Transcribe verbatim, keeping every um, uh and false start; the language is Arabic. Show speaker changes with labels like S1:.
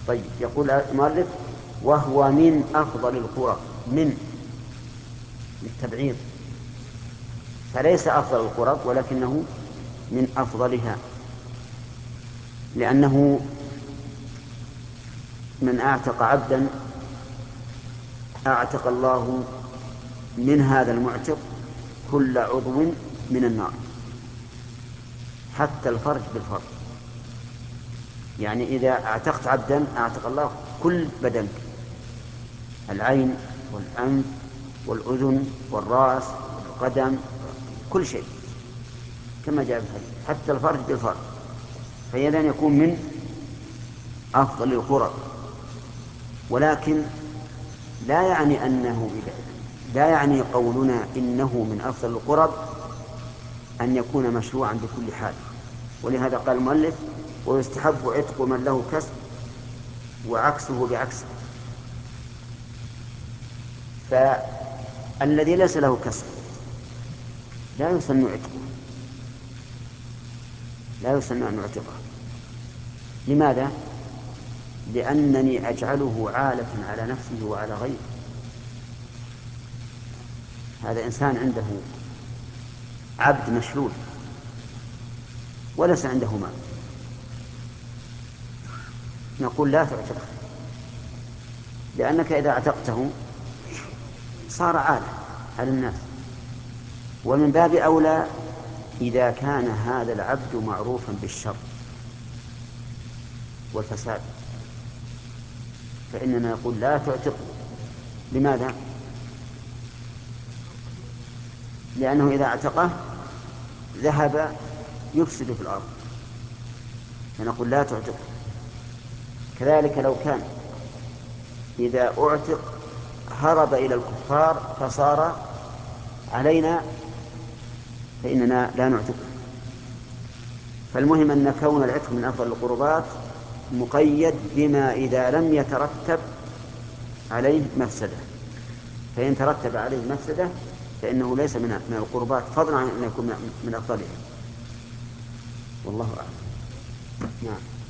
S1: طيب، يقول المؤلف: وهو من أفضل القرب. من للتبعيض، فليس أفضل القرب ولكنه من أفضلها، لأنه من أعتق عبدا أعتق الله من هذا المعتق كل عضو من النار، حتى الفرج بالفرج. يعني إذا اعتقت عبدا اعتق الله كل بدنك، العين والأنف والأذن والرأس والقدم، كل شيء كما جاء في الحديث، حتى الفرج بالفرج. فإذا يكون من أفضل القرب، ولكن لا يعني أنه إذا لا يعني قولنا إنه من أفضل القرب أن يكون مشروعا بكل حال. ولهذا قال المؤلف: ويستحب عتق من له كسب وعكسه بعكسه. فالذي ليس له كسب لا يسن عتقه، لا يسن أن يعتقه. لماذا؟ لأنني أجعله عالة على نفسه وعلى غيره. هذا إنسان عنده عبد مشلول وليس عنده مال، نقول لا تعتقه، لأنك إذا اعتقته صار عالة على الناس. ومن باب أولى إذا كان هذا العبد معروفا بالشر والفساد، فإننا نقول لا تعتقه. لماذا؟ لأنه إذا اعتقه ذهب يفسد في الأرض، فنقول لا تعتقه. كذلك لو كان إذا أعتق هرب إلى الكفار فصار علينا، فإننا لا نعتقه. فالمهم أن كون العتق من أفضل القربات مقيد بما إذا لم يترتب عليه مفسدة، فإن ترتب عليه مفسدة فإنه ليس من من القربات، فضلا عن أن يكون من أفضلها. والله أعلم. نعم.